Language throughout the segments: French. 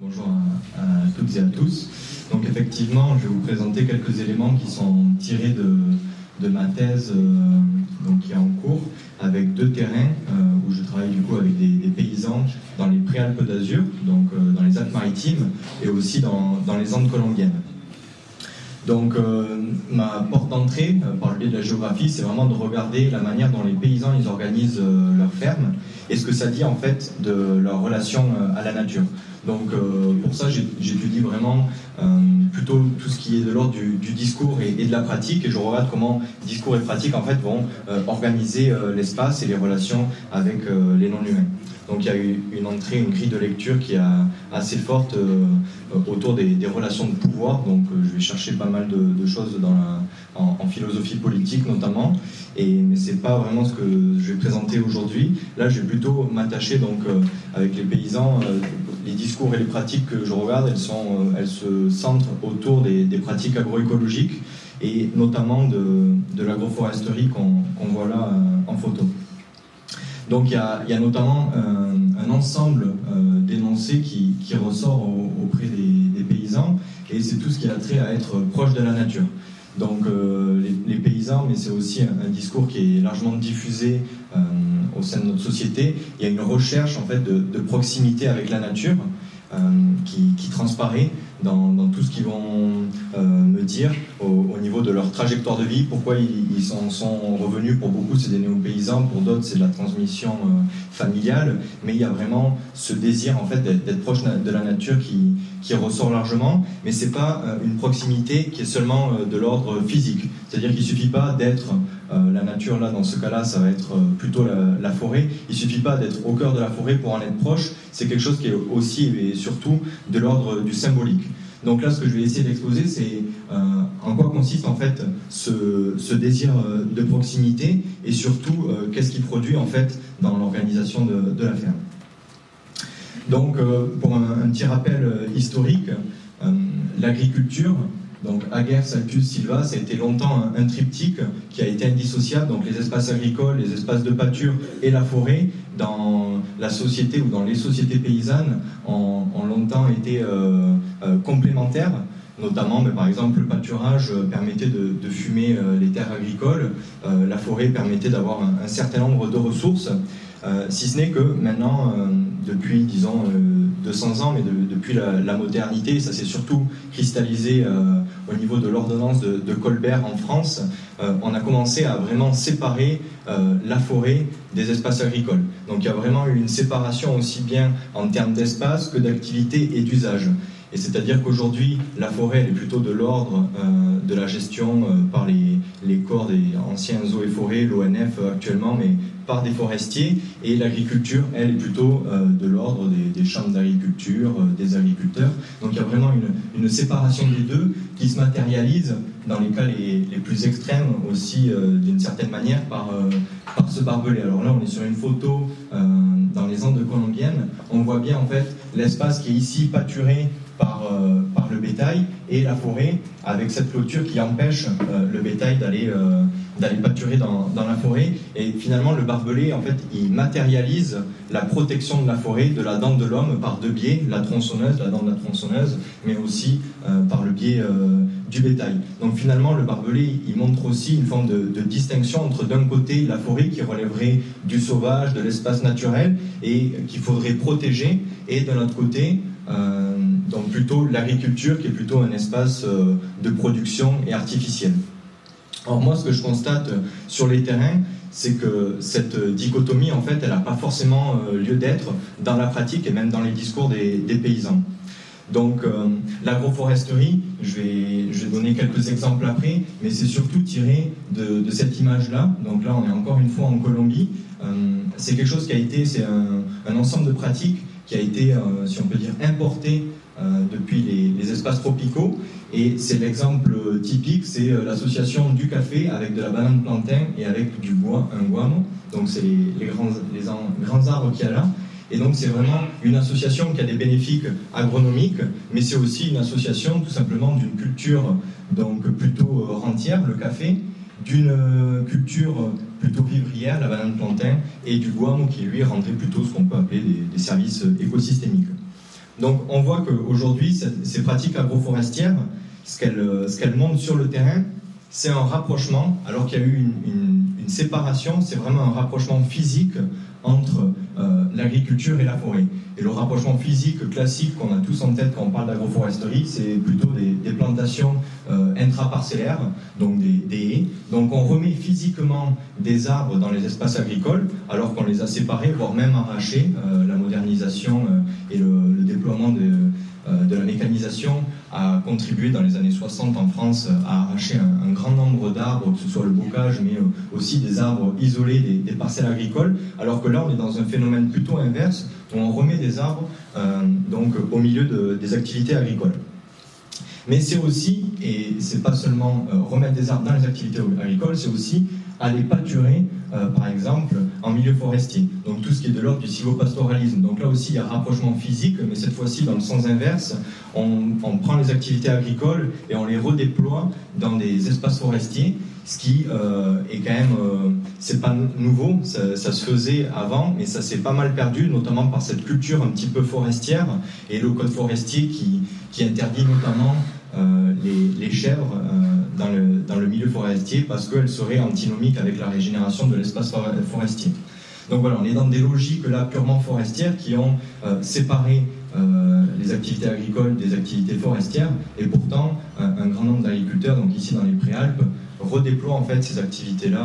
Bonjour à toutes et à tous. Donc effectivement, je vais vous présenter quelques éléments qui sont tirés de ma thèse donc, qui est en cours, avec 2 terrains où je travaille du coup avec des paysans dans les Préalpes d'Azur, donc dans les Alpes-Maritimes, et aussi dans les Andes colombiennes. Donc ma porte d'entrée, par le biais de la géographie, c'est vraiment de regarder la manière dont les paysans ils organisent leurs fermes et ce que ça dit en fait de leur relation à la nature. Donc pour ça j'étudie vraiment plutôt tout ce qui est de l'ordre du discours et de la pratique, et je regarde comment discours et pratique en fait vont organiser l'espace et les relations avec les non-humains. Donc il y a eu une grille de lecture qui est assez forte autour des relations de pouvoir. Donc je vais chercher pas mal de choses en philosophie politique notamment, mais c'est pas vraiment ce que je vais présenter aujourd'hui. Là je vais plutôt m'attacher donc avec les paysans, les discours et les pratiques que je regarde, elles se centrent autour des pratiques agroécologiques et notamment de l'agroforesterie qu'on voit là en photo. Donc il y a notamment un ensemble d'énoncés qui ressort auprès des paysans, et c'est tout ce qui a trait à être proche de la nature. Donc les paysans, mais c'est aussi un discours qui est largement diffusé au sein de notre société. Il y a une recherche en fait de proximité avec la nature qui transparaît dans tout ce qu'ils vont me dire au niveau de leur trajectoire de vie, pourquoi ils sont revenus. Pour beaucoup c'est des néo-paysans, pour d'autres c'est de la transmission familiale, mais il y a vraiment ce désir en fait d'être proche de la nature qui ressort largement, mais c'est pas une proximité qui est seulement de l'ordre physique, c'est-à-dire qu'il suffit pas d'être la nature, là dans ce cas-là ça va être plutôt la forêt, il suffit pas d'être au cœur de la forêt pour en être proche, c'est quelque chose qui est aussi et surtout de l'ordre du symbolique. Donc là ce que je vais essayer d'exposer c'est en quoi consiste en fait ce désir de proximité, et surtout qu'est-ce qu'il produit en fait dans l'organisation de la ferme. Donc pour un petit rappel historique, l'agriculture, donc Ager, Salcus, Silva, ça a été longtemps un triptyque qui a été indissociable. Donc les espaces agricoles, les espaces de pâture et la forêt dans la société ou dans les sociétés paysannes ont longtemps été complémentaires. Notamment, par exemple, le pâturage permettait de fumer les terres agricoles, la forêt permettait d'avoir un certain nombre de ressources, si ce n'est que maintenant, depuis, disons, 200 ans, mais depuis la modernité, ça s'est surtout cristallisé au niveau de l'ordonnance de Colbert en France, on a commencé à vraiment séparer la forêt des espaces agricoles. Donc il y a vraiment eu une séparation aussi bien en termes d'espace que d'activité et d'usage. Et c'est-à-dire qu'aujourd'hui, la forêt elle est plutôt de l'ordre de la gestion par les corps des anciens eaux et forêts, l'ONF actuellement, mais par des forestiers, et l'agriculture, elle, est plutôt de l'ordre des chambres d'agriculture, des agriculteurs. Donc il y a vraiment une séparation des deux qui se matérialise dans les cas les plus extrêmes aussi d'une certaine manière par ce barbelé. Alors là on est sur une photo dans les Andes colombiennes, on voit bien en fait l'espace qui est ici pâturé par le bétail, et la forêt avec cette clôture qui empêche le bétail d'aller pâturer dans la forêt. Et finalement le barbelé en fait il matérialise la protection de la forêt de la dent de l'homme par 2 biais, la tronçonneuse, la dent de la tronçonneuse, mais aussi par le biais du bétail. Donc finalement le barbelé il montre aussi une forme de distinction entre d'un côté la forêt qui relèverait du sauvage, de l'espace naturel et qu'il faudrait protéger, et de l'autre côté donc plutôt l'agriculture qui est plutôt un espace de production et artificiel. Or moi ce que je constate sur les terrains, c'est que cette dichotomie en fait elle n'a pas forcément lieu d'être dans la pratique et même dans les discours des paysans. Donc l'agroforesterie, je vais donner quelques exemples après, mais c'est surtout tiré de cette image-là. Donc là on est encore une fois en Colombie, c'est quelque chose qui a été, c'est un ensemble de pratiques qui a été, si on peut dire, importé depuis les espaces tropicaux, et c'est l'exemple typique, c'est l'association du café avec de la banane plantain et avec du bois, un guano, donc c'est les grands arbres qu'il y a là, et donc c'est vraiment une association qui a des bénéfices agronomiques, mais c'est aussi une association tout simplement d'une culture donc plutôt rentière, le café, d'une culture plutôt vivrière, la banane plantain, et du guano qui lui rendrait plutôt ce qu'on peut appeler des services écosystémiques. Donc on voit qu'aujourd'hui, ces pratiques agroforestières, ce qu'elles montrent sur le terrain, c'est un rapprochement, alors qu'il y a eu une séparation, c'est vraiment un rapprochement physique entre l'agriculture et la forêt. Et le rapprochement physique classique qu'on a tous en tête quand on parle d'agroforesterie, c'est plutôt des plantations intraparcellaires, donc des haies. Donc on remet physiquement des arbres dans les espaces agricoles, alors qu'on les a séparés, voire même arrachés. La modernisation et le déploiement de la mécanisation a contribué dans les années 60 en France à arracher un grand nombre d'arbres, que ce soit le bocage, mais aussi des arbres isolés des parcelles agricoles, alors que là on est dans un phénomène plutôt inverse, où on remet des arbres donc au milieu des activités agricoles. Mais c'est aussi, et c'est pas seulement remettre des arbres dans les activités agricoles, c'est aussi aller pâturer, par exemple, en milieu forestier. Donc tout ce qui est de l'ordre du silvopastoralisme. Donc là aussi, il y a un rapprochement physique, mais cette fois-ci dans le sens inverse. On prend les activités agricoles et on les redéploie dans des espaces forestiers, ce qui est quand même, c'est pas nouveau, ça se faisait avant, mais ça s'est pas mal perdu, notamment par cette culture un petit peu forestière et le code forestier qui interdit notamment les chèvres dans le milieu forestier parce qu'elles seraient antinomiques avec la régénération de l'espace forestier. Donc voilà, on est dans des logiques là purement forestières qui ont séparé les activités agricoles des activités forestières, et pourtant un grand nombre d'agriculteurs, donc ici dans les Préalpes, redéploient en fait ces activités-là,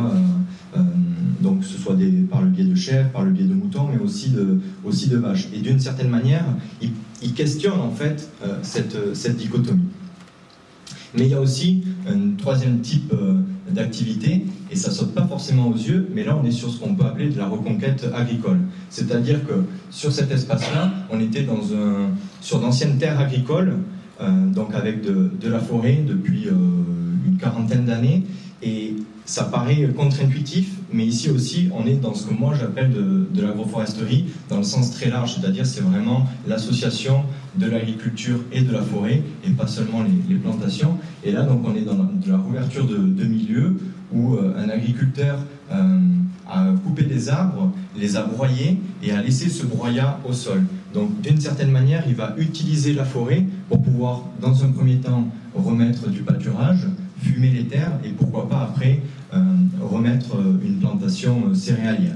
donc que ce soit par le biais de chèvres, par le biais de moutons, mais aussi de vaches. Et d'une certaine manière, ils questionnent en fait cette dichotomie. Mais il y a aussi un troisième type d'activité, et ça ne saute pas forcément aux yeux, mais là on est sur ce qu'on peut appeler de la reconquête agricole. C'est-à-dire que sur cet espace-là, on était sur d'anciennes terres agricoles, donc avec de la forêt depuis une quarantaine d'années, et ça paraît contre-intuitif, mais ici aussi on est dans ce que moi j'appelle de l'agroforesterie dans le sens très large, c'est-à-dire c'est vraiment l'association de l'agriculture et de la forêt, et pas seulement les plantations. Et là donc on est dans de la couverture de milieux où un agriculteur a coupé des arbres, les a broyés et a laissé ce broyat au sol. Donc d'une certaine manière il va utiliser la forêt pour pouvoir dans un premier temps remettre du pâturage, fumer les terres et pourquoi pas après remettre une plantation céréalière.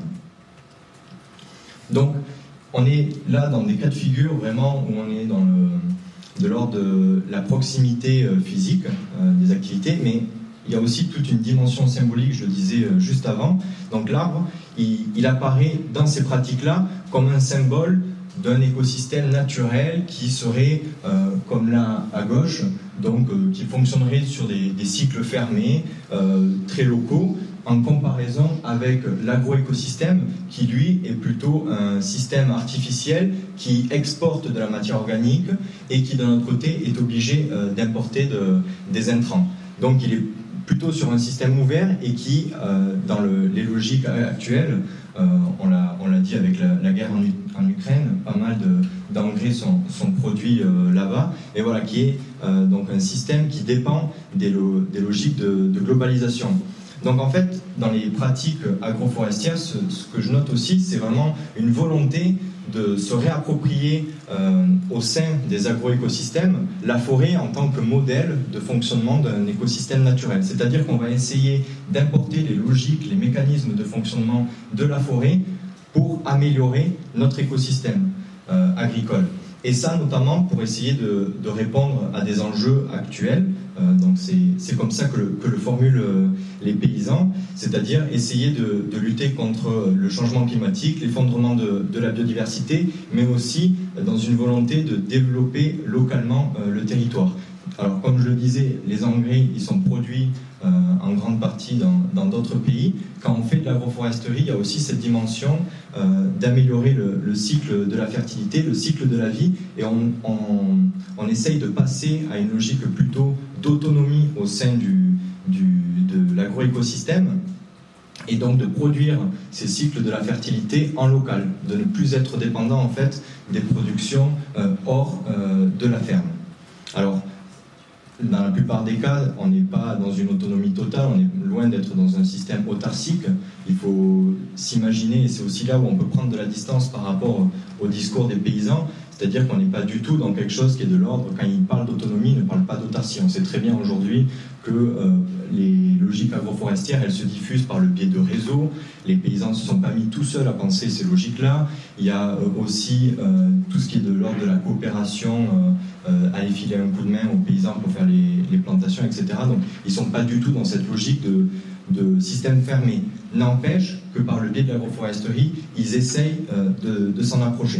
Donc on est là dans des cas de figure vraiment où on est de l'ordre de la proximité physique des activités, mais il y a aussi toute une dimension symbolique, je le disais juste avant. Donc l'arbre, il apparaît dans ces pratiques-là comme un symbole d'un écosystème naturel qui serait, comme là à gauche, donc qui fonctionnerait sur des cycles fermés, très locaux, en comparaison avec l'agroécosystème qui, lui, est plutôt un système artificiel qui exporte de la matière organique et qui, d'un autre côté, est obligé d'importer des intrants. Donc il est plutôt sur un système ouvert et qui, dans les logiques actuelles, on l'a dit avec la guerre en Ukraine, pas mal d'engrais sont produits là-bas, et voilà, qui est donc un système qui dépend des logiques de globalisation. Donc en fait, dans les pratiques agroforestières, ce que je note aussi, c'est vraiment une volonté de se réapproprier au sein des agroécosystèmes la forêt en tant que modèle de fonctionnement d'un écosystème naturel. C'est-à-dire qu'on va essayer d'importer les logiques, les mécanismes de fonctionnement de la forêt pour améliorer notre écosystème agricole. Et ça, notamment, pour essayer de répondre à des enjeux actuels. Donc c'est comme ça que le formulent les paysans, c'est-à-dire essayer de lutter contre le changement climatique, l'effondrement de la biodiversité, mais aussi dans une volonté de développer localement le territoire. Alors, comme je le disais, les engrais, ils sont produits en grande partie dans d'autres pays. Quand on fait de l'agroforesterie, il y a aussi cette dimension d'améliorer le cycle de la fertilité, le cycle de la vie, et on essaye de passer à une logique plutôt d'autonomie au sein de l'agroécosystème, et donc de produire ces cycles de la fertilité en local, de ne plus être dépendant en fait des productions hors de la ferme. Alors, dans la plupart des cas, on n'est pas dans une autonomie totale, on est loin d'être dans un système autarcique. Il faut s'imaginer, et c'est aussi là où on peut prendre de la distance par rapport au discours des paysans, c'est-à-dire qu'on n'est pas du tout dans quelque chose qui est de l'ordre, quand il parle d'autonomie, il ne parle pas d'autarcie. On sait très bien aujourd'hui que les logiques agroforestières, elles se diffusent par le biais de réseaux. Les paysans ne se sont pas mis tout seuls à penser ces logiques-là. Il y a aussi tout ce qui est de l'ordre de la coopération, aller filer un coup de main aux paysans pour faire les plantations, etc. Donc ils ne sont pas du tout dans cette logique de système fermé. N'empêche que par le biais de l'agroforesterie, ils essayent de s'en approcher.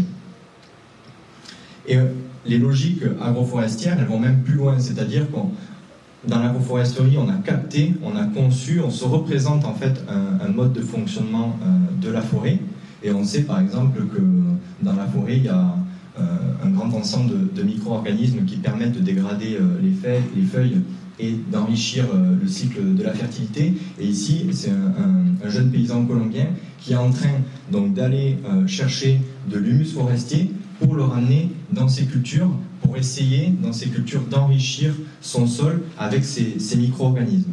Et les logiques agroforestières, elles vont même plus loin, c'est-à-dire qu'on dans l'agroforesterie, on a capté, on a conçu, on se représente en fait un mode de fonctionnement de la forêt. Et on sait par exemple que dans la forêt, il y a un grand ensemble de micro-organismes qui permettent de dégrader les feuilles et d'enrichir le cycle de la fertilité. Et ici, c'est un jeune paysan colombien qui est en train donc d'aller chercher de l'humus forestier pour le ramener dans ses cultures, pour essayer, dans ces cultures, d'enrichir son sol avec ces micro-organismes.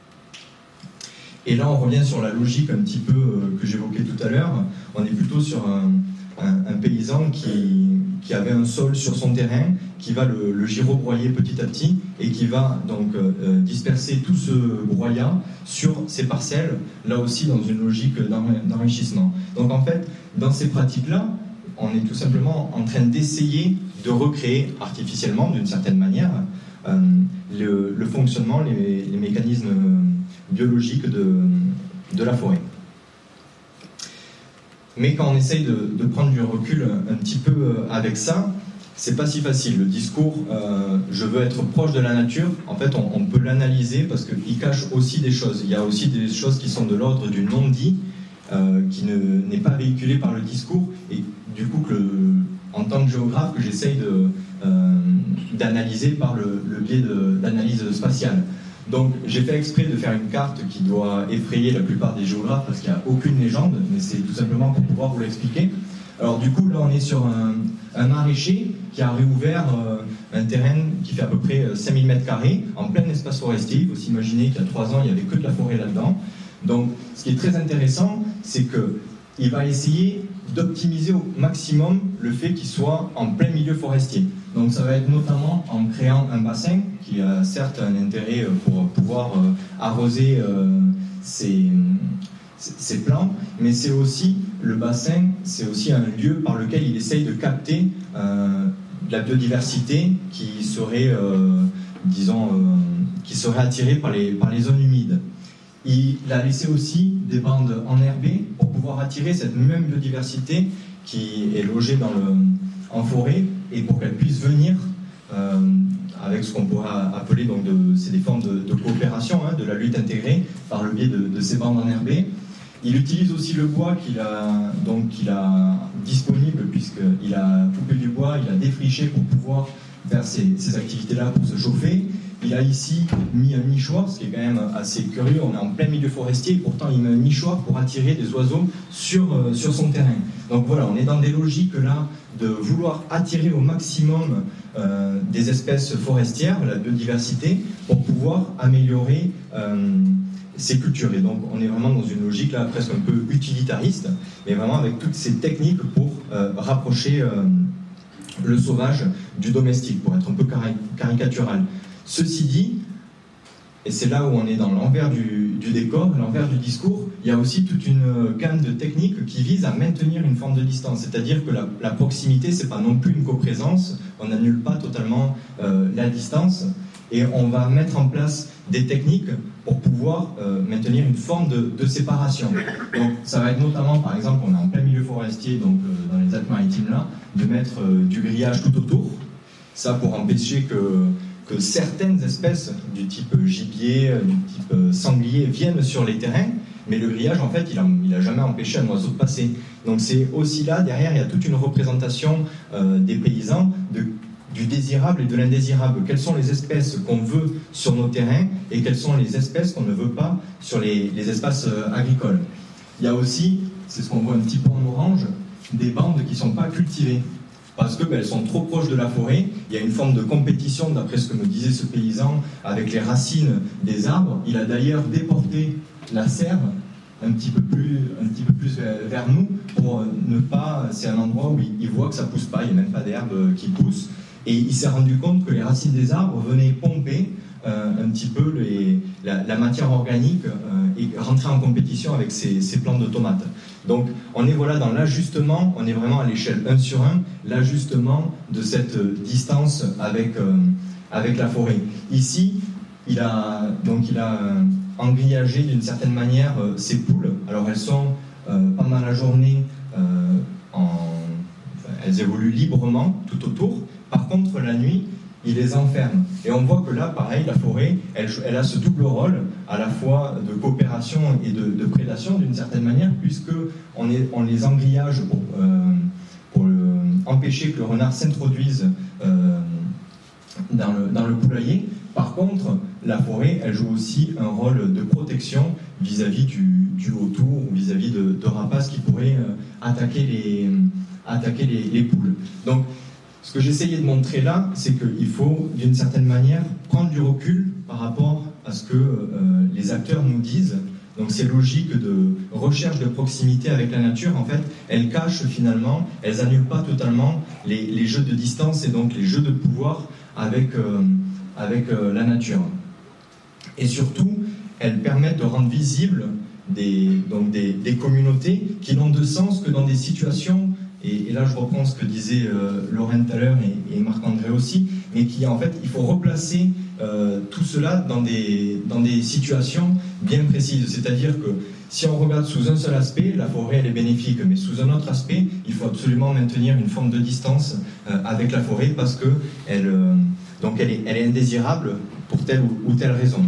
Et là, on revient sur la logique un petit peu que j'évoquais tout à l'heure. On est plutôt sur un paysan qui avait un sol sur son terrain, qui va le gyrobroyer petit à petit et qui va donc disperser tout ce broyat sur ses parcelles, là aussi dans une logique d'enrichissement. Donc en fait, dans ces pratiques-là, on est tout simplement en train d'essayer de recréer artificiellement, d'une certaine manière, le fonctionnement, les mécanismes biologiques de la forêt. Mais quand on essaye de prendre du recul un petit peu avec ça, c'est pas si facile. Le discours je veux être proche de la nature, en fait on peut l'analyser parce qu'il cache aussi des choses. Il y a aussi des choses qui sont de l'ordre du non-dit, qui n'est pas véhiculé par le discours, et du coup en tant que géographe que j'essaye d'analyser par le biais d'analyse spatiale. Donc j'ai fait exprès de faire une carte qui doit effrayer la plupart des géographes parce qu'il n'y a aucune légende, mais c'est tout simplement pour pouvoir vous l'expliquer. Alors du coup là on est sur un maraîcher qui a réouvert un terrain qui fait à peu près 5000 m² en plein espace forestier. Il faut s'imaginer qu'il y a 3 ans il n'y avait que de la forêt là-dedans. Donc ce qui est très intéressant, c'est qu'il va essayer d'optimiser au maximum le fait qu'il soit en plein milieu forestier. Donc ça va être notamment en créant un bassin qui a certes un intérêt pour pouvoir arroser ses plants, mais c'est aussi le bassin, c'est aussi un lieu par lequel il essaye de capter de la biodiversité qui serait, qui serait attirée par les zones humides. Il a laissé aussi des bandes enherbées pour pouvoir attirer cette même biodiversité qui est logée en forêt et pour qu'elle puisse venir avec ce qu'on pourrait appeler, donc c'est des formes de coopération, de la lutte intégrée par le biais de ces bandes enherbées. Il utilise aussi le bois qu'il a disponible, puisqu'il a coupé du bois, il a défriché pour pouvoir faire ces activités-là pour se chauffer. Il a ici mis un nichoir, ce qui est quand même assez curieux. On est en plein milieu forestier et pourtant il met un nichoir pour attirer des oiseaux sur son terrain. Donc voilà, on est dans des logiques là de vouloir attirer au maximum des espèces forestières, la biodiversité, pour pouvoir améliorer ces cultures. Et donc on est vraiment dans une logique là presque un peu utilitariste, mais vraiment avec toutes ces techniques pour rapprocher le sauvage du domestique, pour être un peu caricatural. Ceci dit, et c'est là où on est dans l'envers du décor, l'envers du discours, il y a aussi toute une gamme de techniques qui visent à maintenir une forme de distance. C'est-à-dire que la proximité, c'est pas non plus une coprésence, on n'annule pas totalement la distance, et on va mettre en place des techniques pour pouvoir maintenir une forme de séparation. Donc ça va être notamment, par exemple, on est en plein milieu forestier, donc dans les Alpes-Maritimes là, de mettre du grillage tout autour, ça pour empêcher que certaines espèces du type gibier, du type sanglier viennent sur les terrains, mais le grillage, en fait, il a jamais empêché un oiseau de passer. Donc c'est aussi là, derrière, il y a toute une représentation des paysans du désirable et de l'indésirable. Quelles sont les espèces qu'on veut sur nos terrains et quelles sont les espèces qu'on ne veut pas sur les espaces agricoles. Il y a aussi, c'est ce qu'on voit un petit peu en orange, des bandes qui ne sont pas cultivées, parce qu'elles sont trop proches de la forêt. Il y a une forme de compétition, d'après ce que me disait ce paysan, avec les racines des arbres. Il a d'ailleurs déporté la serre un petit peu plus vers nous pour ne pas. C'est un endroit où il voit que ça pousse pas, il n'y a même pas d'herbe qui pousse. Et il s'est rendu compte que les racines des arbres venaient pomper un petit peu la matière organique et rentrer en compétition avec ces plantes de tomates. Donc on est voilà dans l'ajustement, on est vraiment à l'échelle 1 sur 1, l'ajustement de cette distance avec la forêt. Ici, il a engrillagé d'une certaine manière ces poules. Alors elles sont pendant la journée, elles évoluent librement tout autour. Par contre, la nuit, il les enferme. Et on voit que là, pareil, la forêt, elle a ce double rôle, à la fois de coopération et de prédation, d'une certaine manière, puisqu'on les engrillage pour empêcher que le renard s'introduise dans le poulailler. Par contre, la forêt, elle joue aussi un rôle de protection vis-à-vis du vautour ou vis-à-vis de rapaces qui pourraient attaquer les poules. Donc, ce que j'essayais de montrer là, c'est qu'il faut, d'une certaine manière, prendre du recul par rapport à ce que les acteurs nous disent. Donc ces logiques de recherche de proximité avec la nature, en fait, elles cachent finalement, elles annulent pas totalement les jeux de distance et donc les jeux de pouvoir avec la nature. Et surtout, elles permettent de rendre visibles des communautés qui n'ont de sens que dans des situations. Et là, je reprends ce que disait Lorraine tout à l'heure et Marc-André aussi, mais en fait, il faut replacer tout cela dans des situations bien précises. C'est-à-dire que si on regarde sous un seul aspect, la forêt, elle est bénéfique, mais sous un autre aspect, il faut absolument maintenir une forme de distance avec la forêt parce qu'elle est indésirable pour telle ou telle raison.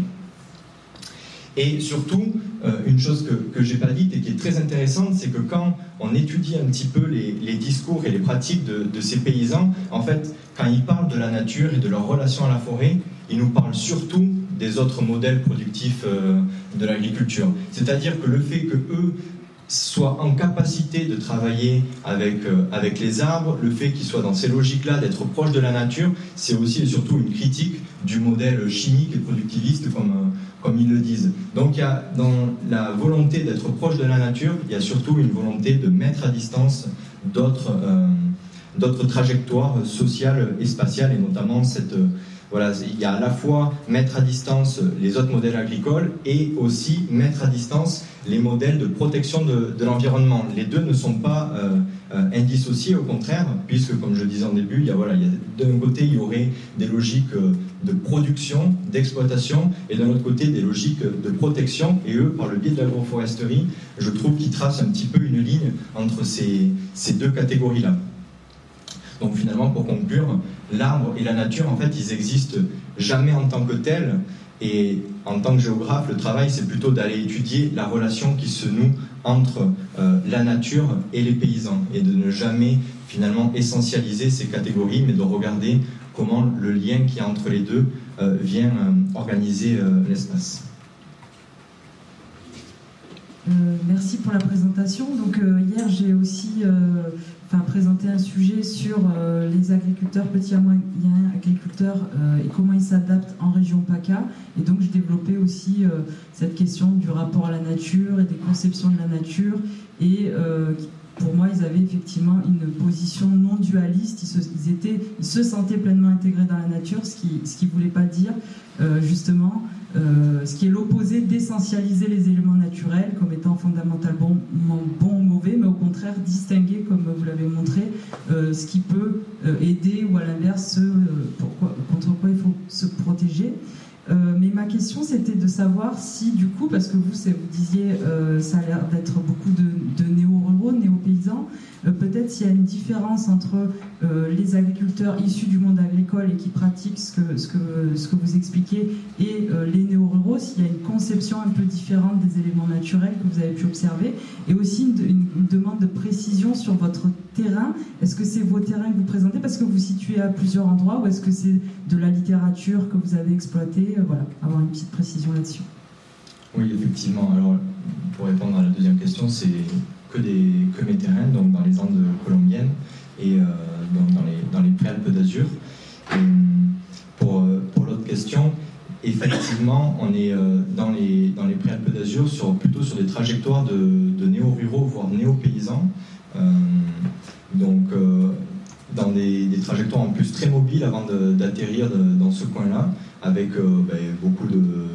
Et surtout, une chose que je n'ai pas dite et qui est très intéressante, c'est que quand on étudie un petit peu les discours et les pratiques de ces paysans, en fait, quand ils parlent de la nature et de leur relation à la forêt, ils nous parlent surtout des autres modèles productifs de l'agriculture. C'est-à-dire que le fait qu'eux soient en capacité de travailler avec les arbres, le fait qu'ils soient dans ces logiques-là, d'être proches de la nature, c'est aussi et surtout une critique du modèle chimique et productiviste comme ils le disent. Donc il y a dans la volonté d'être proche de la nature, il y a surtout une volonté de mettre à distance d'autres trajectoires sociales et spatiales, et notamment il y a à la fois mettre à distance les autres modèles agricoles et aussi mettre à distance les modèles de protection de l'environnement. Les deux ne sont pas indissociés, au contraire, puisque, comme je le disais en début, d'un côté, il y aurait des logiques de production, d'exploitation, et d'un autre côté, des logiques de protection. Et eux, par le biais de l'agroforesterie, je trouve qu'ils tracent un petit peu une ligne entre ces deux catégories-là. Donc finalement, pour conclure, l'arbre et la nature, en fait, ils existent jamais en tant que tels. Et en tant que géographe, le travail, c'est plutôt d'aller étudier la relation qui se noue entre la nature et les paysans. Et de ne jamais, finalement, essentialiser ces catégories, mais de regarder comment le lien qu'il y a entre les deux vient organiser l'espace. Merci pour la présentation. Donc hier, j'ai aussi présenté un sujet sur les agriculteurs, petits et moyens agriculteurs, et comment ils s'adaptent en région PACA. Et donc, je développais aussi cette question du rapport à la nature et des conceptions de la nature. Et pour moi, ils avaient effectivement une position non dualiste. Ils se sentaient pleinement intégrés dans la nature, ce qui ne voulait pas dire, justement, ce qui est l'opposé d'essentialiser les éléments naturels comme étant fondamentalement bons ou mauvais, mais au contraire distinguer, comme vous l'avez montré, ce qui peut aider ou à l'inverse contre quoi il faut se protéger. Mais ma question, c'était de savoir si, du coup, parce que vous disiez, ça a l'air d'être beaucoup de néo-ruraux, néo-paysans, peut-être s'il y a une différence entre les agriculteurs issus du monde agricole et qui pratiquent ce que vous expliquez et les néo-ruraux, s'il y a une conception un peu différente des éléments naturels que vous avez pu observer, et aussi une demande de précision sur votre terrain. Est-ce que c'est vos terrains que vous présentez parce que vous vous situez à plusieurs endroits, ou est-ce que c'est de la littérature que vous avez exploitée? Voilà, avoir une petite précision là-dessus. Oui, effectivement. Alors, pour répondre à la deuxième question, c'est que mes terrains, donc dans les Andes colombiennes et donc dans les Préalpes d'Azur. Pour l'autre question, effectivement, on est dans les Préalpes d'Azur plutôt sur des trajectoires de néo-ruraux, voire néo-paysans. Dans des trajectoires en plus très mobiles avant d'atterrir dans ce coin-là, avec beaucoup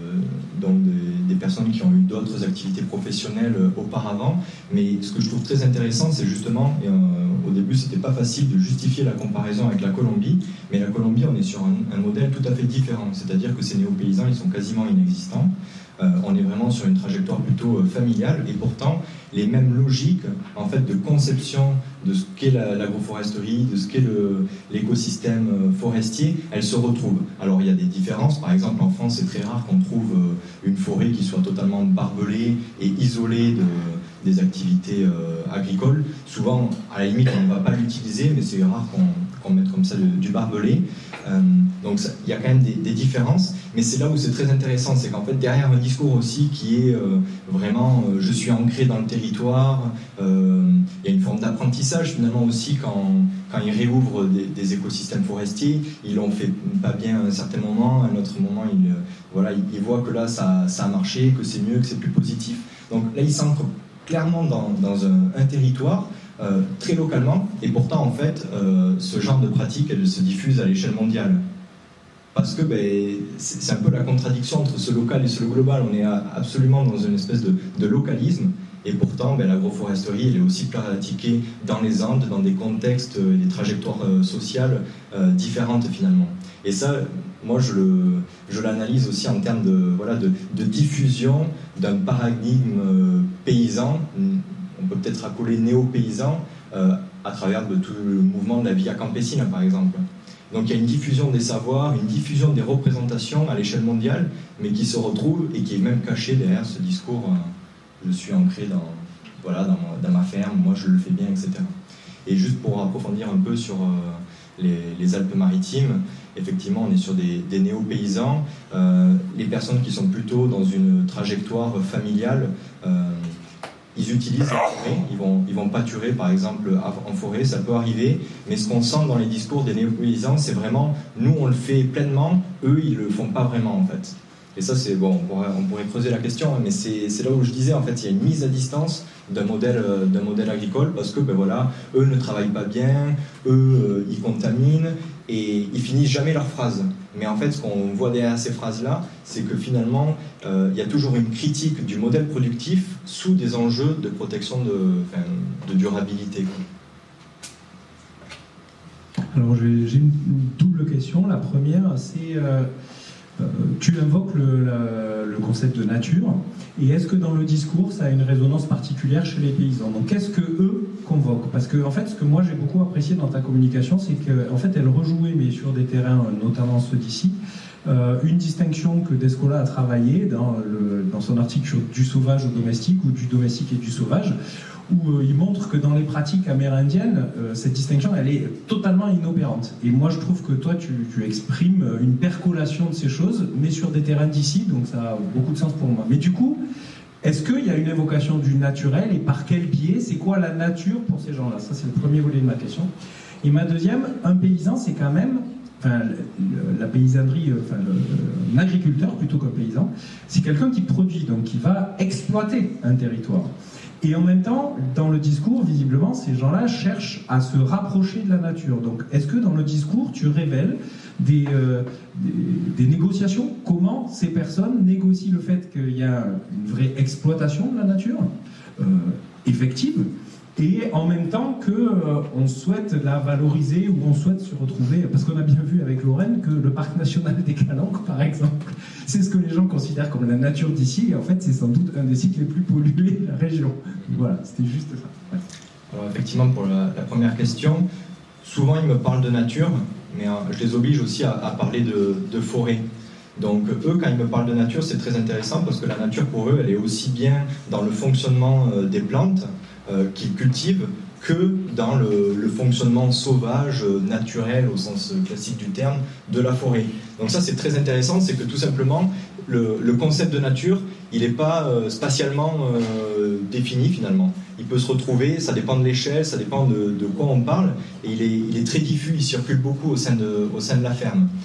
des personnes qui ont eu d'autres activités professionnelles auparavant. Mais ce que je trouve très intéressant, c'est justement, au début c'était pas facile de justifier la comparaison avec la Colombie, mais la Colombie, on est sur un modèle tout à fait différent, c'est-à-dire que ces néo-paysans, ils sont quasiment inexistants. On est vraiment sur une trajectoire plutôt familiale, et pourtant les mêmes logiques en fait de conception de ce qu'est l'agroforesterie, de ce qu'est l'écosystème forestier, elles se retrouvent. Alors il y a des différences, par exemple en France c'est très rare qu'on trouve une forêt qui soit totalement barbelée et isolée des activités agricoles. Souvent, à la limite, on ne va pas l'utiliser, mais c'est rare qu'on mette comme ça du barbelé. Donc il y a quand même des différences, mais c'est là où c'est très intéressant, c'est qu'en fait derrière un discours aussi qui est vraiment je suis ancré dans le territoire, il y a une forme d'apprentissage finalement aussi quand ils réouvrent des écosystèmes forestiers. Ils l'ont fait pas bien à un certain moment, à un autre moment ils voient que là ça a marché, que c'est mieux, que c'est plus positif. Donc là ils s'ancrent clairement dans un territoire, très localement, et pourtant en fait ce genre de pratique elle se diffuse à l'échelle mondiale, parce que c'est un peu la contradiction entre ce local et ce global. On est absolument dans une espèce de localisme, et pourtant l'agroforesterie elle est aussi pratiquée dans les Andes, dans des contextes, des trajectoires sociales différentes finalement. Et ça, moi je l'analyse aussi en termes de diffusion d'un paradigme paysan. On peut peut-être accoler néo-paysan à travers tout le mouvement de la Via Campesina, par exemple. Donc il y a une diffusion des savoirs, une diffusion des représentations à l'échelle mondiale, mais qui se retrouve et qui est même caché derrière ce discours je suis ancré dans ma ferme, moi je le fais bien, etc. Et juste pour approfondir un peu sur les Alpes-Maritimes, effectivement on est sur des néo-paysans, les personnes qui sont plutôt dans une trajectoire familiale, ils utilisent la forêt, ils vont pâturer par exemple en forêt, ça peut arriver, mais ce qu'on sent dans les discours des néo-paysans, c'est vraiment, nous on le fait pleinement, eux ils le font pas vraiment en fait. Et ça c'est bon, on pourrait creuser la question, mais c'est là où je disais en fait, il y a une mise à distance d'un modèle agricole, parce que eux ne travaillent pas bien, eux ils contaminent, et ils finissent jamais leurs phrases. Mais en fait, ce qu'on voit derrière ces phrases-là, c'est que finalement, il y a toujours une critique du modèle productif sous des enjeux de protection de durabilité. Alors j'ai une double question. La première, c'est tu invoques le concept de nature, et est-ce que dans le discours ça a une résonance particulière chez les paysans? Donc qu'est-ce que eux convoquent? Parce que en fait, ce que moi j'ai beaucoup apprécié dans ta communication, c'est qu'en fait elle rejouait, mais sur des terrains notamment ceux d'ici, une distinction que Descola a travaillée dans son article sur du sauvage au domestique, ou du domestique et du sauvage, où il montre que dans les pratiques amérindiennes, cette distinction, elle est totalement inopérante. Et moi, je trouve que toi, tu exprimes une percolation de ces choses, mais sur des terrains d'ici, donc ça a beaucoup de sens pour moi. Mais du coup, est-ce qu'il y a une invocation du naturel, et par quel biais? C'est quoi la nature pour ces gens-là? Ça, c'est le premier volet de ma question. Et ma deuxième, un paysan, c'est quand même... la paysannerie, l'agriculteur plutôt qu'un paysan, c'est quelqu'un qui produit, donc qui va exploiter un territoire. Et en même temps, dans le discours, visiblement, ces gens-là cherchent à se rapprocher de la nature. Donc, est-ce que dans le discours, tu révèles des négociations? Comment ces personnes négocient le fait qu'il y a une vraie exploitation de la nature effective, et en même temps qu'on souhaite la valoriser, ou on souhaite se retrouver, parce qu'on a bien vu avec Lorraine que le parc national des Calanques, par exemple, c'est ce que les gens considèrent comme la nature d'ici, et en fait c'est sans doute un des sites les plus pollués de la région. Voilà, c'était juste ça. Ouais. Alors effectivement, pour la première question, souvent ils me parlent de nature, mais je les oblige aussi à parler de forêt. Donc eux, quand ils me parlent de nature, c'est très intéressant, parce que la nature pour eux, elle est aussi bien dans le fonctionnement des plantes qu'ils cultivent, que dans le fonctionnement sauvage, naturel au sens classique du terme, de la forêt. Donc ça c'est très intéressant, c'est que tout simplement le concept de nature, il n'est pas spatialement défini finalement. Il peut se retrouver, ça dépend de l'échelle, ça dépend de quoi on parle, et il est très diffus, il circule beaucoup au sein de la ferme.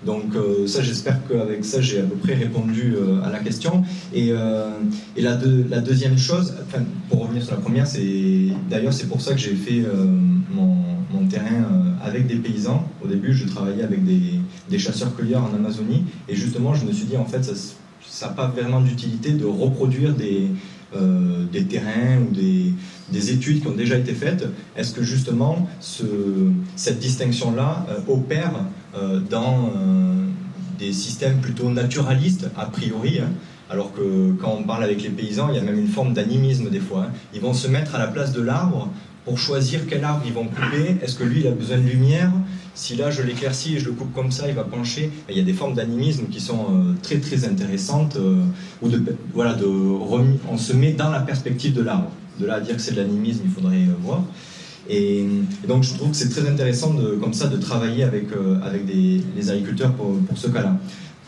Donc ça, j'espère qu'avec ça, j'ai à peu près répondu à la question. Et la deuxième chose, enfin, pour revenir sur la première, c'est pour ça que j'ai fait mon terrain avec des paysans. Au début, je travaillais avec des chasseurs-cueilleurs en Amazonie, et justement, je me suis dit, en fait, ça n'a pas vraiment d'utilité de reproduire des terrains ou des études qui ont déjà été faites. Est-ce que justement cette distinction-là opère dans des systèmes plutôt naturalistes a priori, hein, alors que quand on parle avec les paysans, il y a même une forme d'animisme des fois, hein. Ils vont se mettre à la place de l'arbre pour choisir quel arbre ils vont couper. Est-ce que lui il a besoin de lumière? Si là je l'éclaircis et je le coupe comme ça, il va pencher. Il y a des formes d'animisme qui sont très très intéressantes, où on se met dans la perspective de l'arbre. De là à dire que c'est de l'animisme, il faudrait voir. Et donc je trouve que c'est très intéressant comme ça de travailler avec les agriculteurs pour ce cas-là.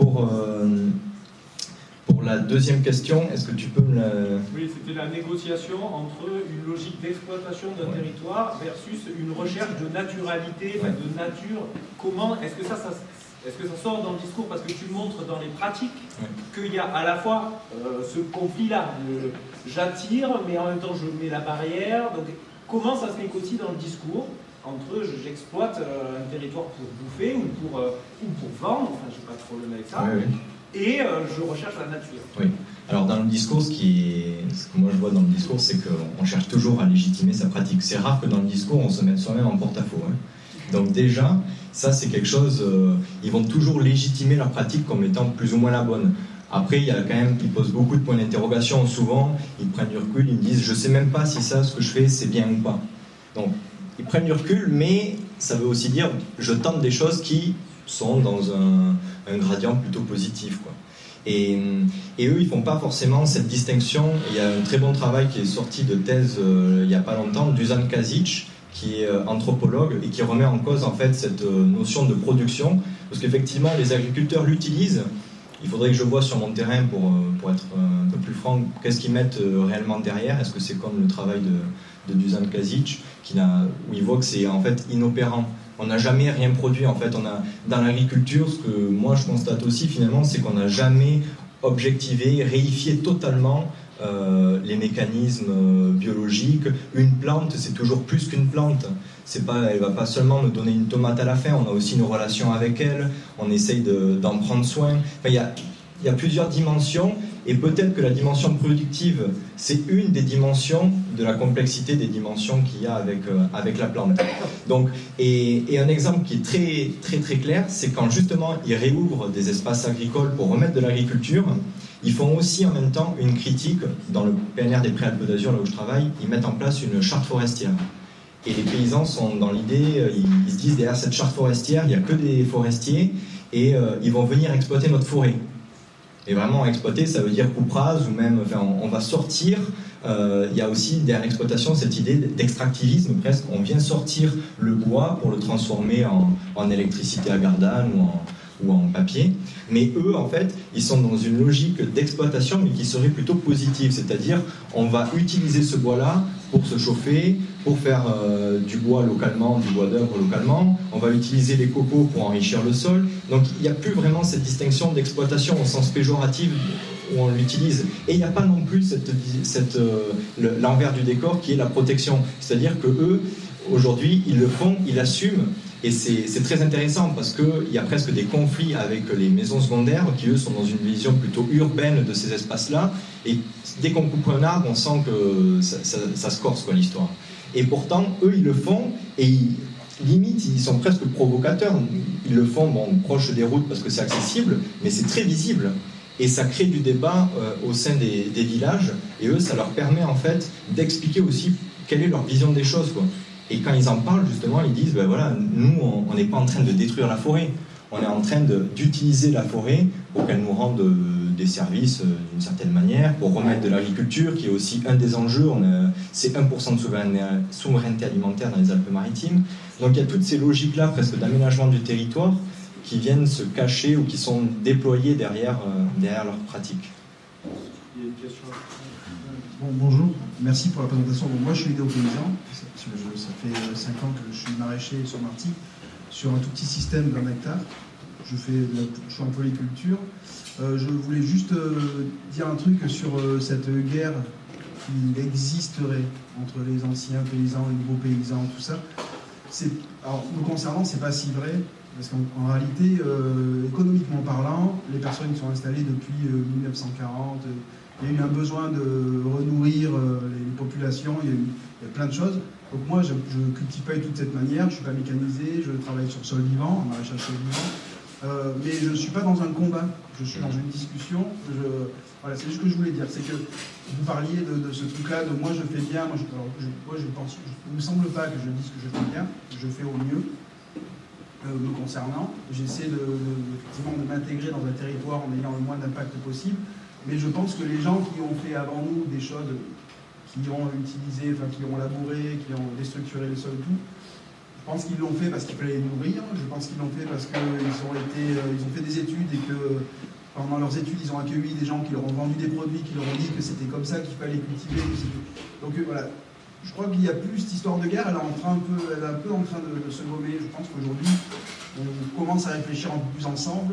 Pour la deuxième question, est-ce que tu peux me la... Oui, c'était la négociation entre une logique d'exploitation d'un territoire versus une recherche de naturalité, de nature. Comment est-ce que ça sort dans le discours? Parce que tu montres dans les pratiques qu'il y a à la fois ce conflit-là, j'attire, mais en même temps je mets la barrière. Donc comment ça se négocie dans le discours entre j'exploite un territoire pour bouffer ou pour vendre, enfin j'ai pas de problème avec ça. Et je recherche la nature. Oui. Alors dans le discours, ce que moi je vois dans le discours, c'est qu'on cherche toujours à légitimer sa pratique. C'est rare que dans le discours, on se mette soi-même en porte-à-faux. Hein. Donc déjà, ça c'est quelque chose, ils vont toujours légitimer leur pratique comme étant plus ou moins la bonne. Après, il y a quand même, ils posent beaucoup de points d'interrogation. Souvent, ils prennent du recul, ils me disent, je sais même pas si ça, ce que je fais, c'est bien ou pas. Donc, ils prennent du recul, mais ça veut aussi dire, je tente des choses qui sont dans un gradient plutôt positif, quoi. Et eux, ils font pas forcément cette distinction. Il y a un très bon travail qui est sorti de thèse il n'y a pas longtemps, Dusan Kazic, qui est anthropologue et qui remet en cause en fait cette notion de production, parce qu'effectivement, les agriculteurs l'utilisent. Il faudrait que je vois sur mon terrain pour être un peu plus franc, qu'est-ce qu'ils mettent réellement derrière. Est-ce que c'est comme le travail de Dusan Kazic, où il voit que c'est en fait inopérant. On n'a jamais rien produit, en fait. Dans l'agriculture, ce que moi je constate aussi finalement, c'est qu'on n'a jamais objectivé, réifié totalement les mécanismes biologiques. Une plante, c'est toujours plus qu'une plante. Elle ne va pas seulement me donner une tomate à la fin, on a aussi une relation avec elle, on essaye d'en prendre soin. Enfin, il y a plusieurs dimensions, et peut-être que la dimension productive, c'est une des dimensions de la complexité des dimensions qu'il y a avec la plante. Donc, et un exemple qui est très, très, très clair, c'est quand justement ils réouvrent des espaces agricoles pour remettre de l'agriculture, ils font aussi en même temps une critique, dans le PNR des Préalpes d'Azur, là où je travaille, ils mettent en place une charte forestière. Et les paysans sont dans l'idée, ils se disent derrière cette charte forestière, il n'y a que des forestiers, et ils vont venir exploiter notre forêt. Et vraiment exploiter, ça veut dire coupe rase, ou même, enfin, on va sortir. Il y a aussi derrière l'exploitation cette idée d'extractivisme presque. On vient sortir le bois pour le transformer en électricité à Gardanne ou en papier. Mais eux, en fait, ils sont dans une logique d'exploitation, mais qui serait plutôt positive. C'est-à-dire, on va utiliser ce bois-là pour se chauffer, pour faire du bois localement, du bois d'œuvre localement. On va utiliser les cocos pour enrichir le sol. Donc, il n'y a plus vraiment cette distinction d'exploitation au sens péjoratif où on l'utilise. Et il n'y a pas non plus l'envers du décor qui est la protection. C'est-à-dire que eux, aujourd'hui, ils le font, ils l'assument. Et c'est très intéressant parce qu'il y a presque des conflits avec les maisons secondaires qui, eux, sont dans une vision plutôt urbaine de ces espaces-là. Et dès qu'on coupe un arbre, on sent que ça se corse, quoi, l'histoire. Et pourtant, eux, ils le font et limite, ils sont presque provocateurs. Ils le font, proche des routes parce que c'est accessible, mais c'est très visible. Et ça crée du débat au sein des villages. Et eux, ça leur permet en fait d'expliquer aussi quelle est leur vision des choses, quoi. Et quand ils en parlent, justement, ils disent, ben voilà, nous, on n'est pas en train de détruire la forêt. On est en train d'utiliser la forêt pour qu'elle nous rende des services d'une certaine manière, pour remettre de l'agriculture, qui est aussi un des enjeux. C'est 1% de souveraineté alimentaire dans les Alpes-Maritimes. Donc il y a toutes ces logiques-là, presque d'aménagement du territoire, qui viennent se cacher ou qui sont déployées derrière leurs pratiques. Il y a une question. Bonjour, merci pour la présentation. Moi, je suis aidé aux paysans. Ça fait 5 ans que je suis maraîcher sur Marty, sur un tout petit système d'1 hectare. je suis en polyculture. Je voulais juste dire un truc sur cette guerre qui existerait entre les anciens paysans, les nouveaux paysans, tout ça. Alors, nous concernant, c'est pas si vrai, parce qu'en réalité, économiquement parlant, les personnes qui sont installées depuis 1940, il y a eu un besoin de renourrir les populations, il y a plein de choses. Donc moi, je ne cultive pas de toute cette manière, je ne suis pas mécanisé, je travaille sur sol vivant, en maraîchage sol vivant, mais je ne suis pas dans un combat, je suis dans une discussion. Voilà, c'est juste ce que je voulais dire, c'est que vous parliez de ce truc-là, de moi je fais bien, il ne me semble pas que je dise que je fais bien, je fais au mieux. Me concernant, j'essaie effectivement de m'intégrer dans un territoire en ayant le moins d'impact possible, mais je pense que les gens qui ont fait avant nous des choses, qui ont utilisé, enfin qui ont labouré, qui ont déstructuré les sols et tout, je pense qu'ils l'ont fait parce qu'il fallait les nourrir, je pense qu'ils l'ont fait parce qu'ils ont fait des études et que pendant leurs études ils ont accueilli des gens qui leur ont vendu des produits, qui leur ont dit que c'était comme ça qu'il fallait cultiver. Donc voilà. Je crois qu'il n'y a plus cette histoire de guerre, elle est un peu en train de se gommer. Je pense qu'aujourd'hui, on commence à réfléchir un peu plus ensemble,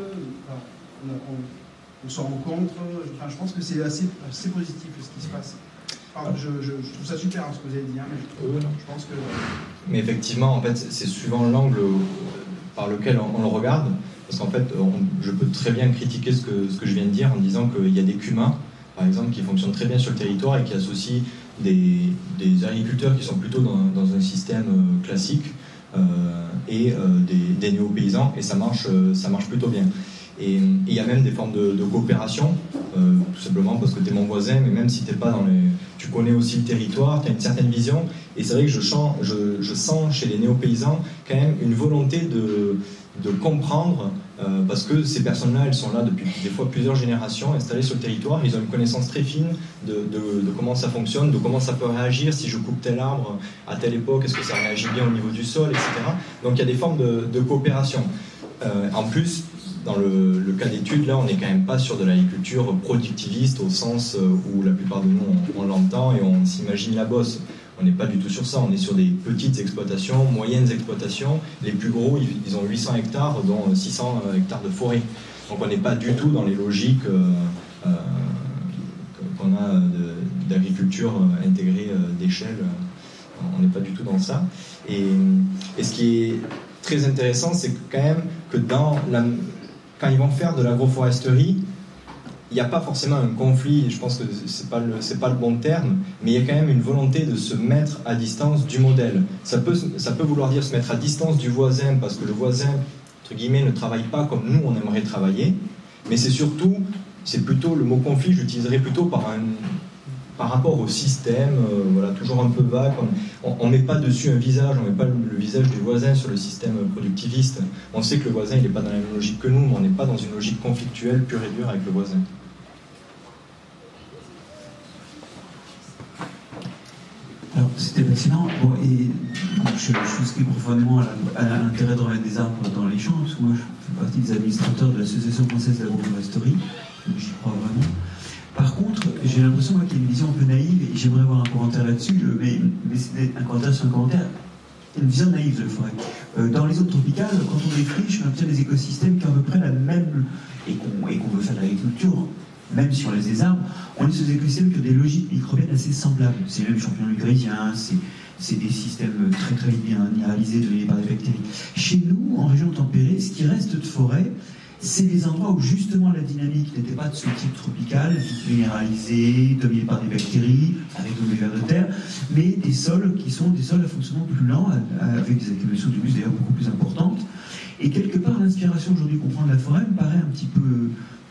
on se rencontre. Enfin, je pense que c'est assez positif ce qui se passe. Enfin, je trouve ça super ce que vous avez dit, hein, mais je pense que... Mais effectivement, en fait, c'est suivant l'angle par lequel on le regarde, parce qu'en fait, je peux très bien critiquer ce que je viens de dire en disant qu'il y a des CUMA, par exemple, qui fonctionnent très bien sur le territoire et qui associent des agriculteurs qui sont plutôt dans un système classique et des néo-paysans, et ça marche plutôt bien. Et il y a même des formes de coopération, tout simplement parce que tu es mon voisin, mais même si t'es pas tu connais aussi le territoire, tu as une certaine vision, et c'est vrai que je sens chez les néo-paysans quand même une volonté de comprendre, parce que ces personnes-là, elles sont là depuis des fois plusieurs générations, installées sur le territoire, ils ont une connaissance très fine de comment ça fonctionne, de comment ça peut réagir, si je coupe tel arbre à telle époque, est-ce que ça réagit bien au niveau du sol, etc. Donc il y a des formes de coopération. En plus, dans le cas d'études, là, on n'est quand même pas sur de l'agriculture productiviste au sens où la plupart de nous, on l'entend et on s'imagine la bosse. On n'est pas du tout sur ça, on est sur des petites exploitations, moyennes exploitations. Les plus gros, ils ont 800 hectares, dont 600 hectares de forêt. Donc on n'est pas du tout dans les logiques qu'on a d'agriculture intégrée d'échelle. On n'est pas du tout dans ça. Et ce qui est très intéressant, c'est quand même que quand ils vont faire de l'agroforesterie, il n'y a pas forcément un conflit, je pense que c'est pas le bon terme, mais il y a quand même une volonté de se mettre à distance du modèle. Ça peut vouloir dire se mettre à distance du voisin, parce que le voisin, entre guillemets, ne travaille pas comme nous, on aimerait travailler, mais c'est plutôt le mot conflit, j'utiliserais plutôt par rapport au système, voilà, toujours un peu vague. On ne met pas dessus un visage, on ne met pas le visage du voisin sur le système productiviste. On sait que le voisin, il n'est pas dans la même logique que nous, mais on n'est pas dans une logique conflictuelle pure et dure avec le voisin. Alors, c'était passionnant. Bon, et je souscris profondément à l'intérêt de remettre des arbres dans les champs, parce que moi, je fais partie des administrateurs de l'Association française d'agroforesterie, donc j'y crois vraiment. Par contre, j'ai l'impression qu'il y a une vision un peu naïve, et j'aimerais avoir un commentaire là-dessus, mais c'est un commentaire sur un commentaire, une vision naïve de la forêt. Dans les zones tropicales, quand on défriche, on obtient des écosystèmes qui ont à peu près la même, et qu'on veut faire de l'agriculture, même si on laisse des arbres, on est sur des écosystèmes qui ont des logiques microbiennes assez semblables. C'est les mêmes champignons lugraisiens, c'est des systèmes très très bien minéralisés dominés par des bactéries. Chez nous, en région tempérée, ce qui reste de forêt, c'est des endroits où justement la dynamique n'était pas de ce type tropical, minéralisé, dominé par des bactéries, avec de vers de terre, mais des sols qui sont des sols à fonctionnement plus lent, avec des accumulations d'humus d'ailleurs beaucoup plus importantes. Et quelque part, l'inspiration aujourd'hui qu'on prend de la forêt me paraît un petit peu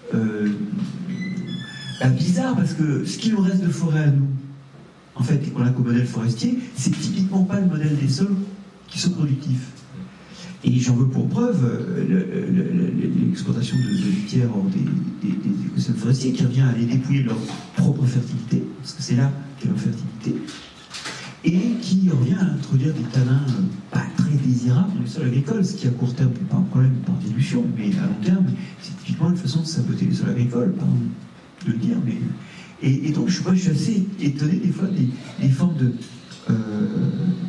bizarre, parce que ce qui nous reste de forêt à nous, en fait, et qu'on a comme modèle forestier, c'est typiquement pas le modèle des sols qui sont productifs. Et j'en veux pour preuve l'exploitation de litières des écosystèmes forestiers qui revient à les dépouiller de leur propre fertilité, parce que c'est là qu'est leur fertilité, et qui revient à introduire des tanins pas très désirables dans les sols agricoles, ce qui à court terme n'est pas un problème par dilution, mais à long terme, c'est typiquement une façon de saboter les sols agricoles, pardon de le dire, mais... Et donc je suis assez étonné des fois des formes de...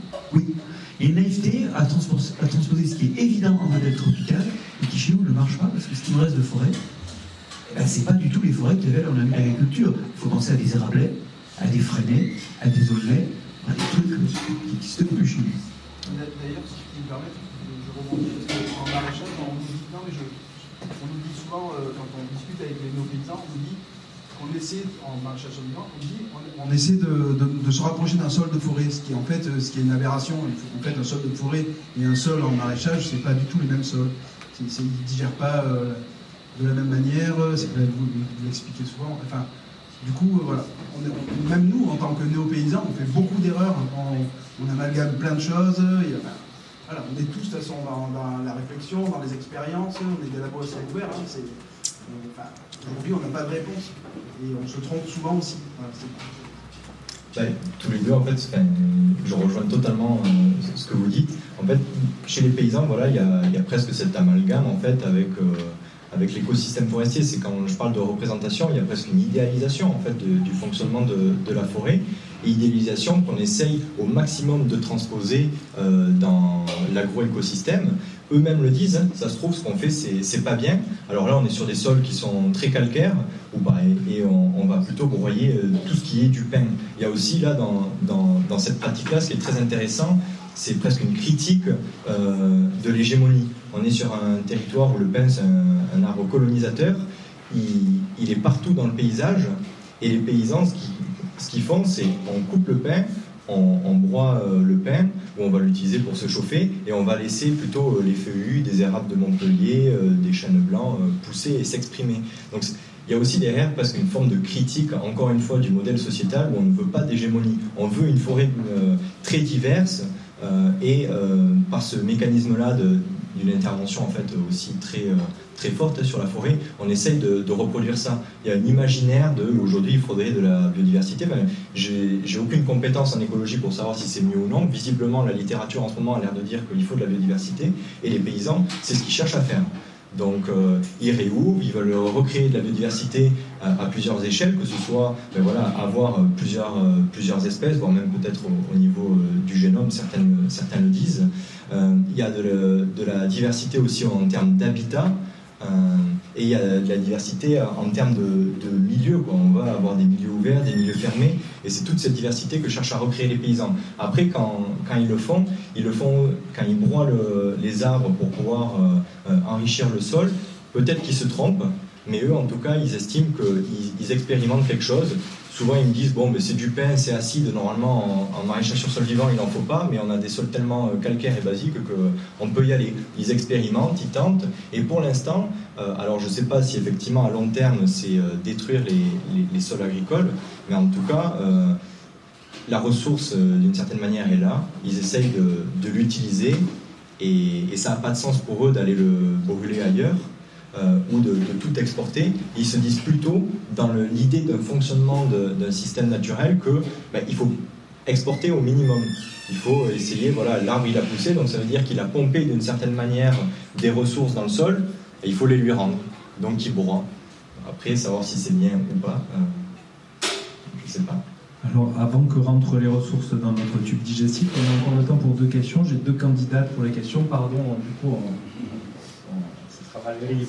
oui. Il y a une naïveté à transposer ce qui est évident en modèle tropical et qui chez nous ne marche pas, parce que ce qui nous reste de forêt, c'est pas du tout les forêts qu'il y avait dans l'agriculture. Il faut penser à des érablais, à des freinets, à des aulnaies, à des trucs qui n'existent plus chez nous. D'ailleurs, si je puis me permettre, je rebondis parce qu'en maraîchage, on nous dit souvent, quand on discute avec nos paysans, on nous dit qu'on essaie, en maraîchage survivant, on essaie de se rapprocher d'un sol de forêt, ce qui est une aberration. Il faut qu'en fait un sol de forêt et un sol en maraîchage, c'est pas du tout les mêmes sols. Ils ne digèrent pas de la même manière, vous l'expliquez souvent. Enfin, du coup, voilà. Même nous, en tant que néo-paysans, on fait beaucoup d'erreurs. On amalgame plein de choses. Voilà, on est tous, de toute façon, dans la réflexion, dans les expériences. On est des labos assez ouverts. Aujourd'hui, on n'a pas de réponse. Et on se trompe souvent aussi. Voilà, tous les deux, en fait, je rejoins totalement ce que vous dites. En fait, chez les paysans, voilà, il y a presque cet amalgame, en fait, avec l'écosystème forestier. C'est quand je parle de représentation, il y a presque une idéalisation, en fait, du fonctionnement de la forêt. Et idéalisation qu'on essaye au maximum de transposer dans l'agroécosystème. Eux-mêmes le disent, hein, ça se trouve, ce qu'on fait, c'est pas bien. Alors là, on est sur des sols qui sont très calcaires, et on va plutôt broyer tout ce qui est du pain. Il y a aussi, là, dans cette pratique-là, ce qui est très intéressant, c'est presque une critique de l'hégémonie. On est sur un territoire où le pin, c'est un arbre colonisateur. Il est partout dans le paysage, et les paysans, ce qu'ils font, c'est on coupe le pin, on broie le pin, où on va l'utiliser pour se chauffer, et on va laisser plutôt les feuillus des érables de Montpellier, des chênes blancs pousser et s'exprimer. Donc il y a aussi derrière presque une forme de critique, encore une fois, du modèle sociétal où on ne veut pas d'hégémonie. On veut une forêt très diverse, et par ce mécanisme-là d'une intervention en fait aussi très forte sur la forêt, on essaye de reproduire ça. Il y a un imaginaire aujourd'hui il faudrait de la biodiversité. Ben, j'ai aucune compétence en écologie pour savoir si c'est mieux ou non. Visiblement, la littérature en ce moment a l'air de dire qu'il faut de la biodiversité, et les paysans, c'est ce qu'ils cherchent à faire. Donc ils réouvrent, ils veulent recréer de la biodiversité à plusieurs échelles, que ce soit avoir plusieurs espèces, voire même peut-être au niveau du génome, certains le disent. Il y a de la diversité aussi en termes d'habitat, et il y a de la diversité en termes de milieux, quoi. On va avoir des milieux ouverts, des milieux fermés, et c'est toute cette diversité que cherchent à recréer les paysans. Après, quand ils le font quand ils broient les arbres pour pouvoir enrichir le sol. Peut-être qu'ils se trompent, mais eux, en tout cas, ils estiment qu'ils expérimentent quelque chose. Souvent, ils me disent, bon, mais c'est du pain, c'est acide, normalement, en maraîchage sur sol vivant, il n'en faut pas, mais on a des sols tellement calcaires et basiques qu'on peut y aller. Ils expérimentent, ils tentent, et pour l'instant, alors je ne sais pas si effectivement, à long terme, c'est détruire les sols agricoles, mais en tout cas, la ressource, d'une certaine manière, est là. Ils essayent de l'utiliser, et ça n'a pas de sens pour eux d'aller le brûler ailleurs. Ou de tout exporter. Ils se disent plutôt dans l'idée d'un fonctionnement d'un système naturel qu'il faut exporter au minimum. Il faut essayer, l'arbre il a poussé, donc ça veut dire qu'il a pompé d'une certaine manière des ressources dans le sol, et il faut les lui rendre. Donc il broie. Après, savoir si c'est bien ou pas, je ne sais pas. Alors, avant que rentrent les ressources dans notre tube digestif, on a encore le temps pour 2 questions. J'ai 2 candidates pour les questions. Pardon, du coup, Valérie.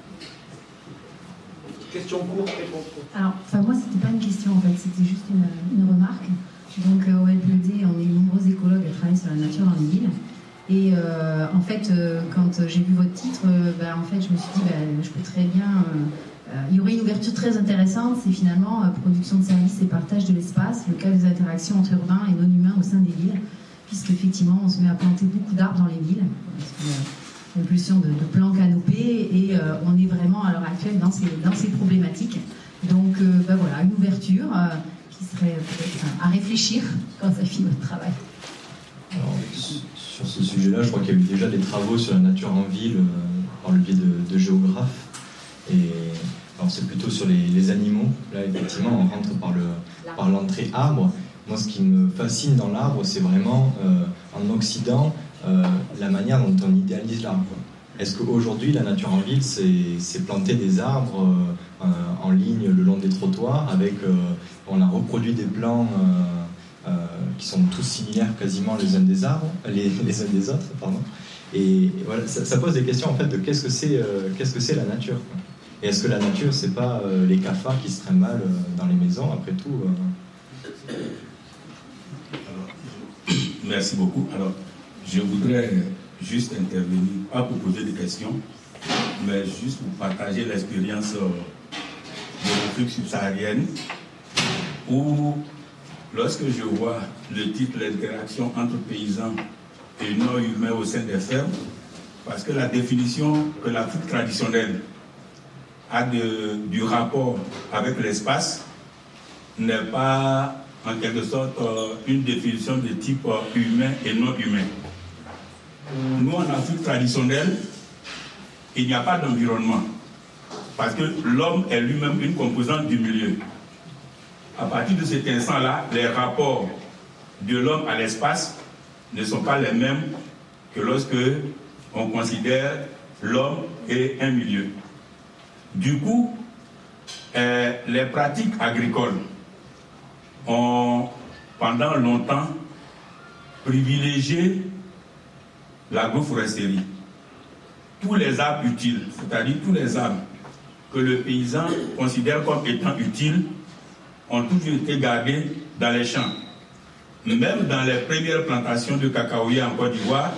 Question courte, réponse courte. Alors, moi, c'était pas une question en fait, c'était juste une remarque. Donc, au LPED, on est nombreux écologues à travailler sur la nature dans les villes. Et en fait, quand j'ai vu votre titre, en fait, je me suis dit, je peux très bien. Il y aurait une ouverture très intéressante, c'est finalement production de services et partage de l'espace, le cas des interactions entre urbains et non-humains au sein des villes, puisqu'effectivement, on se met à planter beaucoup d'arbres dans les villes. Compulsion de plans canopés, et on est vraiment à l'heure actuelle dans ces problématiques. Donc une ouverture qui serait peut-être à réfléchir quand ça finit notre travail. Alors, sur ce sujet-là, je crois qu'il y a eu déjà des travaux sur la nature en ville par le biais de géographes. Et alors c'est plutôt sur les animaux. Là, effectivement, on rentre par l'entrée arbre. Moi, ce qui me fascine dans l'arbre, c'est vraiment en Occident, la manière dont on idéalise l'arbre. Est-ce qu'aujourd'hui, la nature en ville, c'est planter des arbres en ligne le long des trottoirs, on a reproduit des plans qui sont tous similaires quasiment les uns des autres, pardon. Et voilà, ça pose des questions en fait de qu'est-ce que c'est la nature, quoi. Et est-ce que la nature, c'est pas les cafards qui se traînent mal dans les maisons, après tout Alors, merci beaucoup. Alors, je voudrais juste intervenir, pas pour poser des questions, mais juste pour partager l'expérience de l'Afrique subsaharienne, où, lorsque je vois le titre « L'interaction entre paysans et non-humains au sein des fermes », parce que la définition que l'Afrique traditionnelle a du rapport avec l'espace n'est pas en quelque sorte une définition de type humain et non humain. Nous, en Afrique traditionnelle, il n'y a pas d'environnement, parce que l'homme est lui-même une composante du milieu. À partir de cet instant-là, les rapports de l'homme à l'espace ne sont pas les mêmes que lorsque on considère l'homme et un milieu. Du coup, les pratiques agricoles ont pendant longtemps privilégié l'agroforesterie. Tous les arbres utiles, c'est-à-dire tous les arbres que le paysan considère comme étant utiles, ont toujours été gardés dans les champs. Même dans les premières plantations de cacaoyers en Côte d'Ivoire,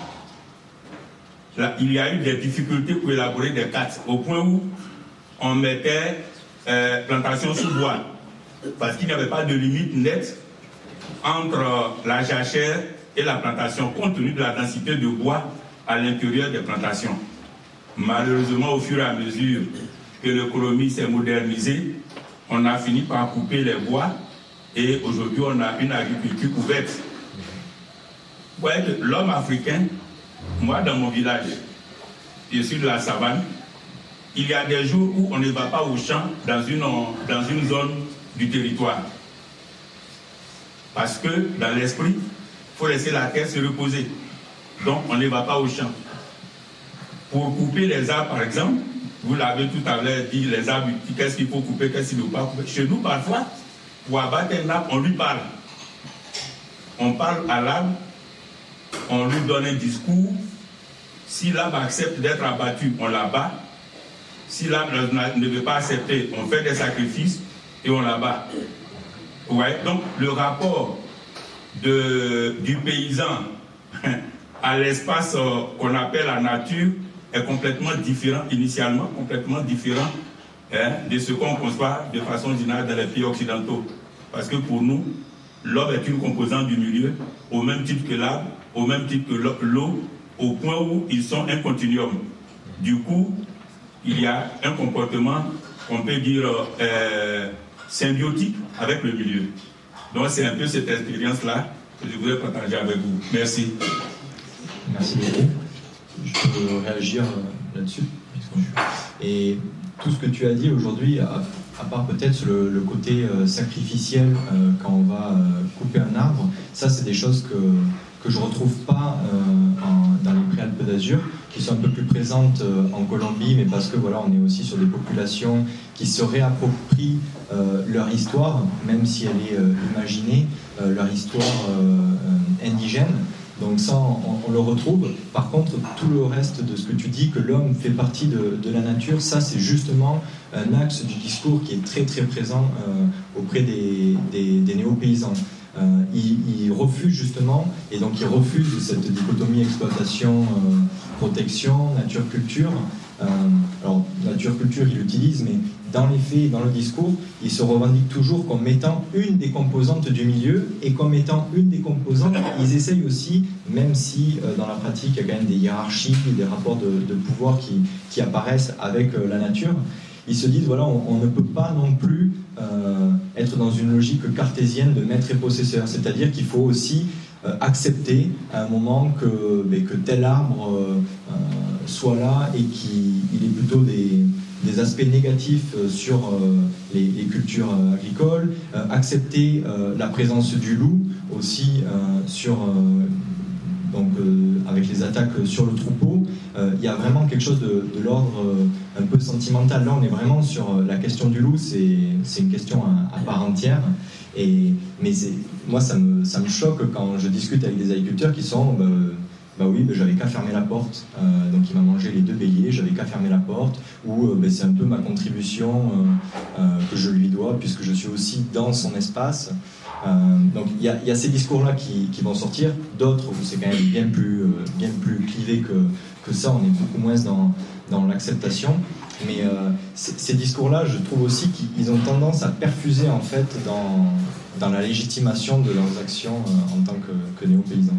il y a eu des difficultés pour élaborer des cartes, au point où on mettait plantation sous bois, parce qu'il n'y avait pas de limite nette entre la jachère et la plantation, compte tenu de la densité de bois à l'intérieur des plantations. Malheureusement, au fur et à mesure que l'économie s'est modernisée, on a fini par couper les bois et aujourd'hui on a une agriculture couverte. Vous voyez que l'homme africain, moi dans mon village, je suis de la savane, il y a des jours où on ne va pas au champ dans une zone du territoire. Parce que dans l'esprit, il faut laisser la terre se reposer. Donc on ne va pas au champ. Pour couper les arbres par exemple, vous l'avez tout à l'heure dit, les arbres, qu'est-ce qu'il faut couper, qu'est-ce qu'il ne faut pas couper. Chez nous parfois, pour abattre un arbre, on lui parle. On parle à l'arbre, on lui donne un discours. Si l'arbre accepte d'être abattu, on l'abat. Si l'arbre ne veut pas accepter, on fait des sacrifices et on l'abat. Ouais. Donc le rapport du paysan à l'espace qu'on appelle la nature est complètement différent, initialement complètement différent de ce qu'on conçoit de façon générale dans les pays occidentaux. Parce que pour nous, l'homme est une composante du milieu, au même titre que l'arbre, au même titre que l'eau, au point où ils sont un continuum. Du coup, il y a un comportement qu'on peut dire symbiotique avec le milieu. Donc c'est un peu cette expérience-là que je voudrais partager avec vous. Merci. Merci beaucoup. Je peux réagir là-dessus. Et tout ce que tu as dit aujourd'hui, à part peut-être le côté sacrificiel quand on va couper un arbre, ça c'est des choses que je ne retrouve pas dans les Préalpes d'Azur, qui sont un peu plus présentes en Colombie, mais parce que voilà, on est aussi sur des populations qui se réapproprient leur histoire, même si elle est imaginée, leur histoire indigène. Donc ça, on le retrouve. Par contre, tout le reste de ce que tu dis, que l'homme fait partie de la nature, ça c'est justement un axe du discours qui est très très présent auprès des néo-paysans. Ils refusent justement, et donc ils refusent cette dichotomie exploitation-protection, nature-culture. Alors, nature-culture, ils l'utilisent, mais dans les faits et dans le discours, ils se revendiquent toujours comme étant une des composantes du milieu, et comme étant une des composantes, ils essayent aussi, même si dans la pratique, il y a quand même des hiérarchies, des rapports de pouvoir qui apparaissent avec la nature, ils se disent, voilà, on ne peut pas non plus être dans une logique cartésienne de maître et possesseur, c'est-à-dire qu'il faut aussi accepter à un moment que tel arbre soit là et qu'il ait plutôt des aspects négatifs sur les cultures agricoles, accepter la présence du loup aussi avec les attaques sur le troupeau. Il y a vraiment quelque chose de l'ordre un peu sentimental. Là, on est vraiment sur la question du loup, c'est une question à part entière. Mais moi, ça me choque quand je discute avec des agriculteurs qui sont bah oui, j'avais qu'à fermer la porte. Donc il m'a mangé les 2 béliers, j'avais qu'à fermer la porte. Ou c'est un peu ma contribution que je lui dois, puisque je suis aussi dans son espace. Donc il y a ces discours-là qui vont sortir. D'autres où c'est quand même bien plus clivé que ça. On est beaucoup moins dans l'acceptation. Mais ces discours-là, je trouve aussi qu'ils ont tendance à perfuser en fait dans la légitimation de leurs actions en tant que néo-paysans.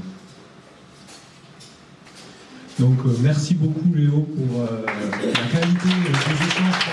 Donc merci beaucoup Léo pour la qualité de ces échanges.